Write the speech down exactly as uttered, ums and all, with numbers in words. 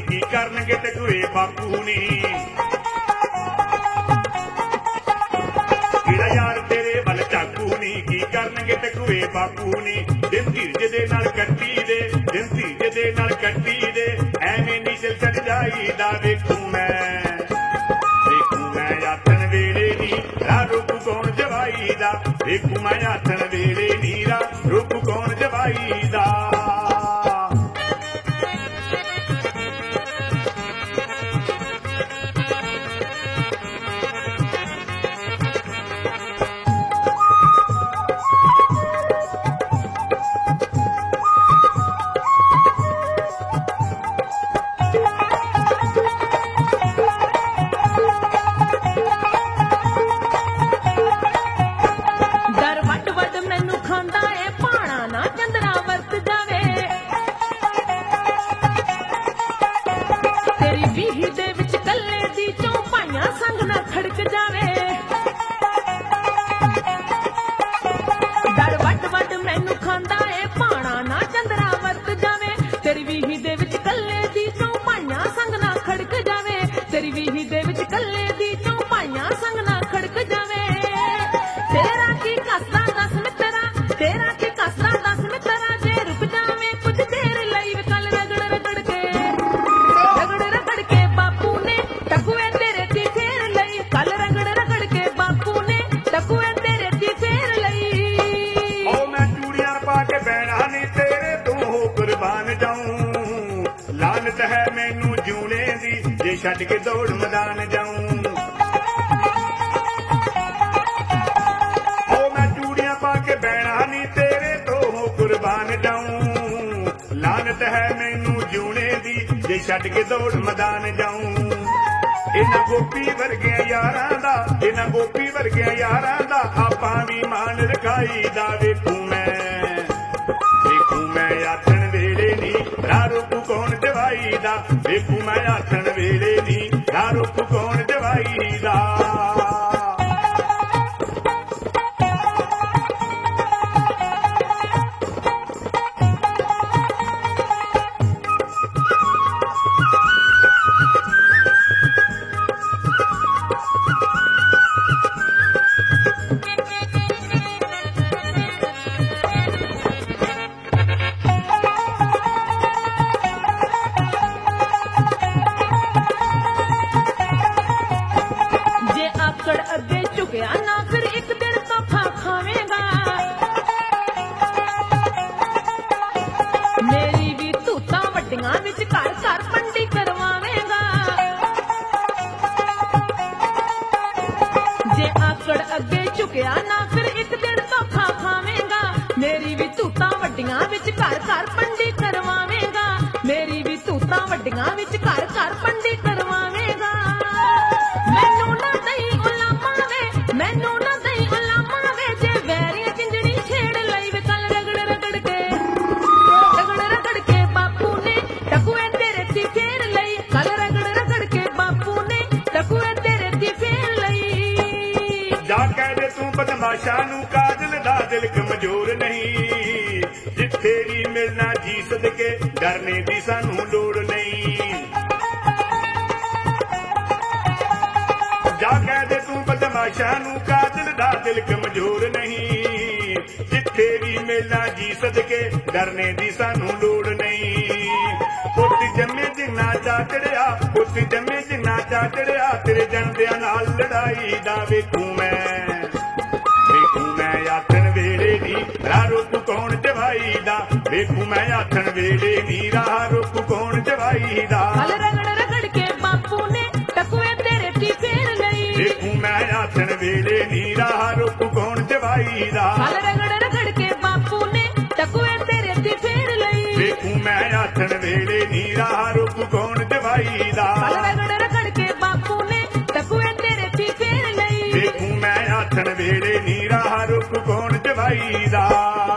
की करनगे टकुए बापू नी। किड़ा यार तेरे वल चाकू नी की करनगे टकुए बापू नी। दिन धीरज दे नाल कट्टी दे, दिन धीरज दे नाल कट्टी दे, एवें नी चल चढ़ जाईदा। वेखूं मैं वेखूं मैं आथण वेले नी रा रुक कौन जवाईदा। वेखूं मैं आथण वेले नी रा रुक कौन जवाईदा। लानत है मैनू जूने दी जे छड्ड के दौड़ मैदान जाऊं। ओ मैं चूड़ियां पा के बैणा नी तेरे तो हो कुर्बान जाऊं। लानत है मैनू जूने दी जे छड्ड के दौड़ मैदान जाऊं। इन्हां गोपी वर्गिया यारां दा, इन्हां गोपी वर्गिया यारां दा आपां भी मान रखाईदा। वेखूं मैं वेखूं मैं आथण वेले नी रा रुक कौन जवाईदा। वेखूं मैं आथण वेले नी रा रुक कौन जवाईदा। काजल दा दिल कमजोर नहीं, जिथे भी मिलना जी सदके डरने दी सानू लोड़ नहीं। जा कह दे तू बदमाशा नू काजल दा दिल कमजोर नहीं, जिथे भी मिलना जी सदके डरने दी सानू लोड़ नहीं। पुत जमे जिन्ना चा चढ़िया, पुत जमे जिन्ना चा चढ़िया, तेरे जनदियां नाल लड़ाई दा वेखूं मैं वेखूं मैं आथण वेले नी राह रुक कौन जवाईदा। वेखूं मैं आथण वेले नी राह रुक कौन जवाईदा। रगड़ रगड़ के बापू ने टकुए तेरे ती फेर लई। वेखूं मैं आथण वेले नी राह रुक कौन जवाईदा। रगड़ रगड़ के बापू ने टकुए तेरे ती फेर लई। वेखूं मैं आथण वेले नी राह रुक कौन जवाईदा। रगड़ रगड़ के बापू ने टकुए तेरे ती फेर लई। वेखूं मैं आथण वेले नी राह रुक कौन जवाईदा।